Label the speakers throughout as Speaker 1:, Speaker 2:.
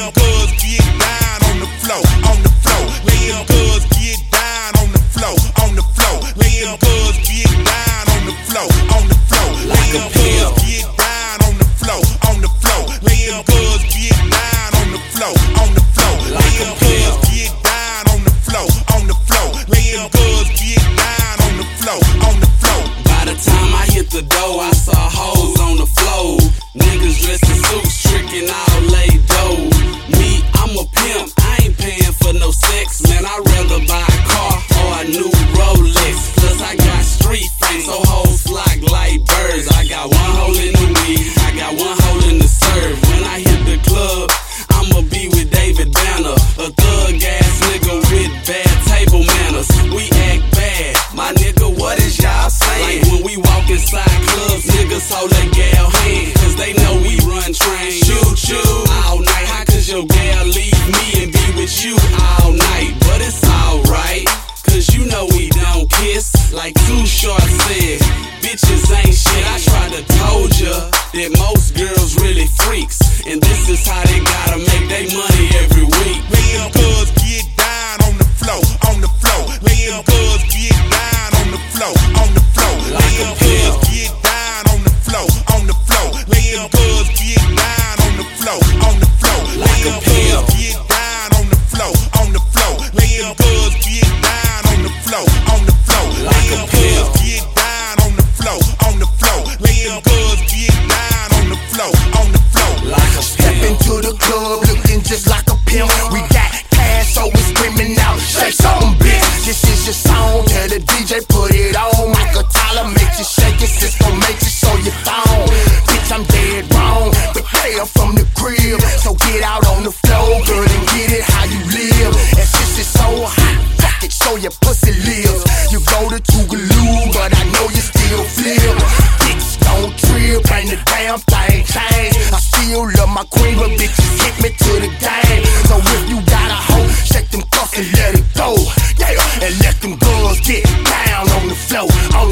Speaker 1: them girls get down on the floor, on the floor. Let them girls get down on the floor, on the floor. Let them girls get down on the floor, on the floor. Let them girls get down on the floor, on the floor. Let them girls get down on the floor, on the floor. Let them girls get down on the floor, on the floor. Let them girls get down on the floor, on the floor.
Speaker 2: By the time I hit the door, I saw hoes on the floor. Niggas dressed in suits, tricking all laid dough. Me, I'm a pimp, I ain't paying for no sex. Man, I'd rather buy a car or a new Rolex. Plus I got street fame, so hoes flock like birds. I got one hole in the weed, I got one hole in the serve. When I hit the club, I'ma be with David Banner, a thug ass nigga with bad table manners. We act bad, my nigga, what is y'all saying? Like when we walk inside clubs, niggas hold their gal hand, cause they know we run trains. Choo-choo all night, how could your gal leave me and be with you all night? But it's alright, cause you know we don't kiss. Like Too Short said, bitches ain't shit. I tried to told ya that most girls really freaks, and this is how they gotta make their money every week.
Speaker 1: Let them girls get down on the floor, on the floor. Let them girls get down on the floor, on the floor. Let them girls get down on the floor, on the floor. Let them girls get down on the floor, on the floor. Let them girls get down on the floor, on the floor. Let them girls get down on the floor, on the floor. Let them girls get down on the floor, on the floor. Let them girls get down on the floor, on the floor.
Speaker 3: Step into the club looking just like a pimp. We got cash, so we screaming out, shake something, bitch. This is your song, tell the DJ put it on. Michael Tyler makes you shake it, Cisco makes you show your thong. Bitch, I'm dead wrong, but they are from the crib. So get out on the floor, girl, and get it how you live. And since it's so hot, fuck it, show your pussy lives. You go to Tougaloo, but I know you still flip. Bitch, don't trip, ain't the damn thing changed. I still love my queen, but bitches hit me to the game. So if you got a hoe, shake them cuffs and let it go. Yeah, and let them girls get down on the floor,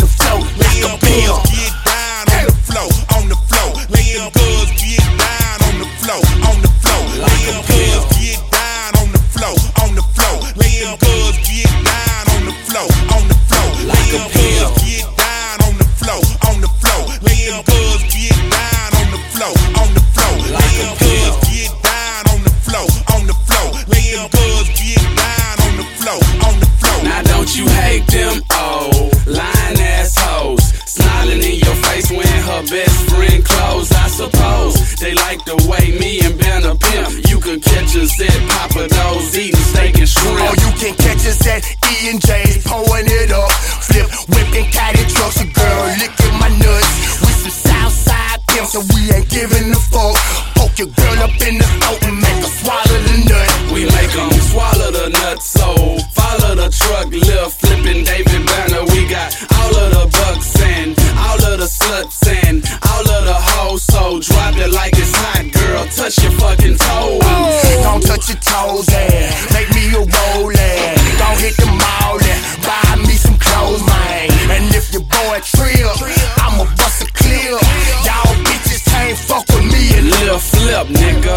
Speaker 3: like a pill.
Speaker 1: Get down on the floor, on the floor. Let them girls get down on the floor, on the floor. Let them girls get down on the floor, on the floor. Let them girls get down on the floor, on the floor. Let them girls get down on the floor, on the floor. Let them girls get down on the floor, on the floor. Let them girls get down on the floor, on the floor. Let them girls get down on the floor, on the floor.
Speaker 2: Now don't you hate them old lying assholes, smiling in your face when her best friend close? I suppose they like the way me and Ben a pimp. You can catch us at Papa Do's eating steak and shrimp.
Speaker 3: Oh, you can catch us at E&J's pouring it up, flip, whipping caddy trucks. A girl licking my nuts. We some Southside pimps, so we ain't giving a fuck. Poke your girl up in the throat and make her swallow the nut.
Speaker 2: We make them swallow the nut, so follow the truck, lift, flipping David Banner. We got all of the bucks and all of the sluts and all of the hoes. So drop it like it's hot, girl. Touch your fucking toes.
Speaker 3: Don't touch your toes, and make me a rollin'. Don't hit the mall and buy me some clothes, man. And if your boy trip, I'ma bust a clip. Y'all bitches can't fuck with me and
Speaker 2: Lil' flip, nigga.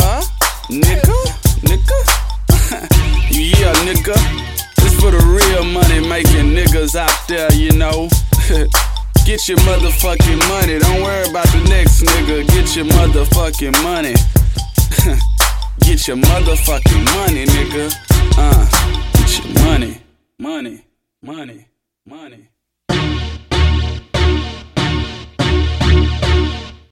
Speaker 2: Yeah, nigga. This for the real money making niggas out there, you know. Get your motherfucking money. Don't worry about the next nigga. Get your motherfucking money. Get your motherfucking money, nigga. Get your money.